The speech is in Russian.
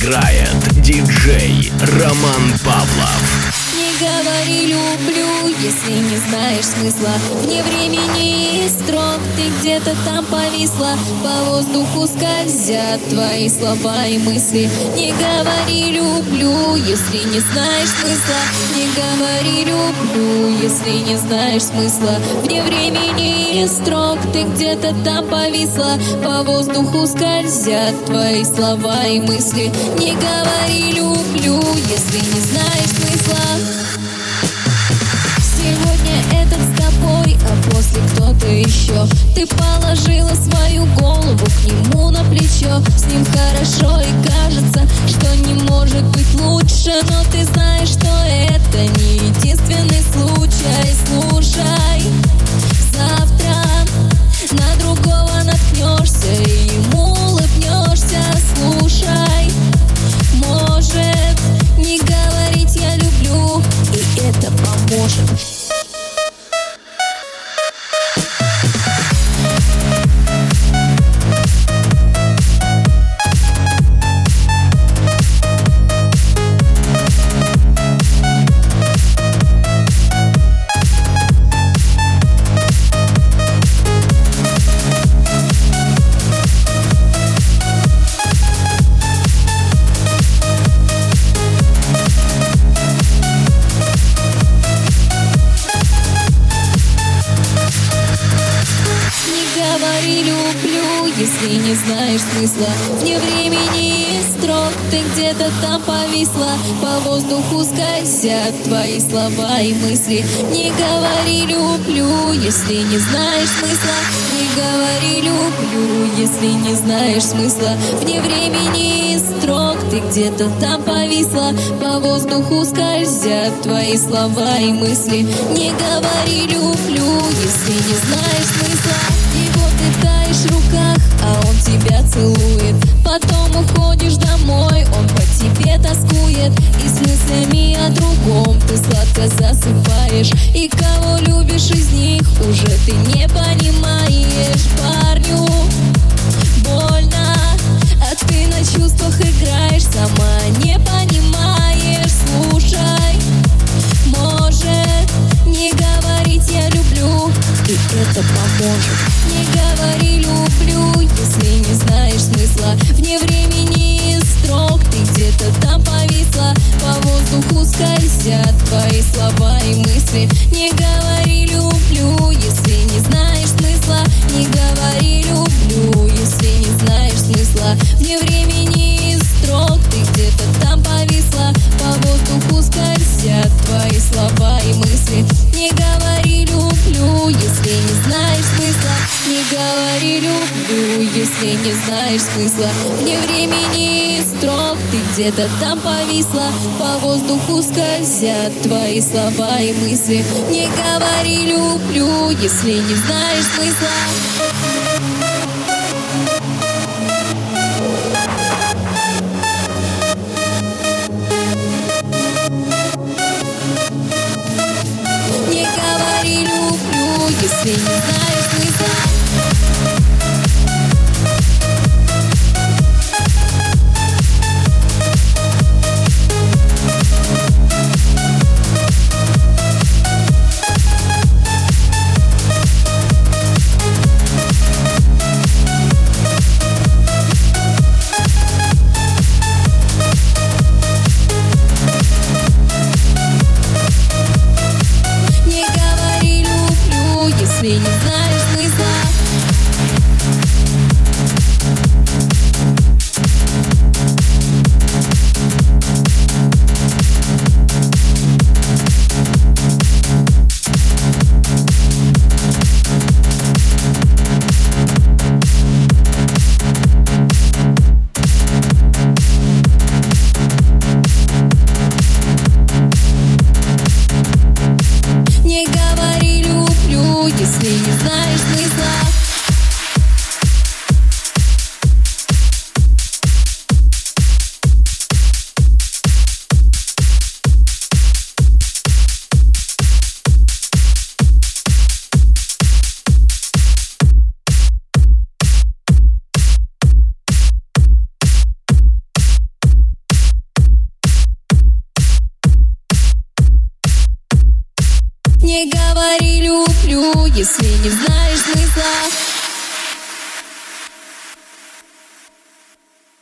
играет диджей Роман Павлов. Не говори люблю, если не знаешь смысла. Вне времени и строк ты где-то там повисла. По воздуху скользят твои слова и мысли. Не говори люблю, если не знаешь смысла. Не говори люблю, если не знаешь смысла. Вне времени и строк ты где-то там повисла. По воздуху скользят твои слова и мысли. Не говори люблю, если не знаешь смысла. Сегодня этот с тобой, а после кто-то еще. Ты положила свою голову к нему на плечо. С ним хорошо и кажется, что не может быть лучше. Но ты знаешь, что это не единственный случай. Слушай, завтра на другого наткнешься и ему улыбнешься. Слушай, может не говорить я люблю, и это поможет. Говори люблю, если не знаешь смысла. Вне времени и строк ты где-то там повисла. По воздуху скользят твои слова и мысли. Не говори люблю, если не знаешь смысла. Не говори люблю, если не знаешь смысла. Вне времени и строк ты где-то там повисла. По воздуху скользят твои слова и мысли. Не говори люблю, если не знаешь смысла. Его ты таешь в руках, а он тебя целует. Потом уходишь домой, он по тебе тоскует. И с мыслями о другом ты сладко засыпаешь. И кого любишь из них, уже ты не понимаешь. Парню больно, а ты на чувствах играешь, сама не понимаешь. Слушай, может не говорить я люблю, и это поможет. Не говори люблю, если не знаешь смысла. Вне времени и строк ты где-то там повисла. По воздуху скользят твои слова и мысли. Не говори люблю, если не знаешь смысла. Не говори люблю, если не знаешь смысла. Вне времени и строк ты где-то там повисла. По воздуху скользят твои слова и мысли. Не говори люблю, если не знаешь смысла. Не говори люблю, если не знаешь смысла. Вне времени и строк ты где-то там повисла. По воздуху скользят твои слова и мысли. Не говори люблю, если не знаешь смысла. Не говори люблю, если не знаешь смысла. Не говори люблю, если не знаешь Не говори люблю, если не знаешь смысла.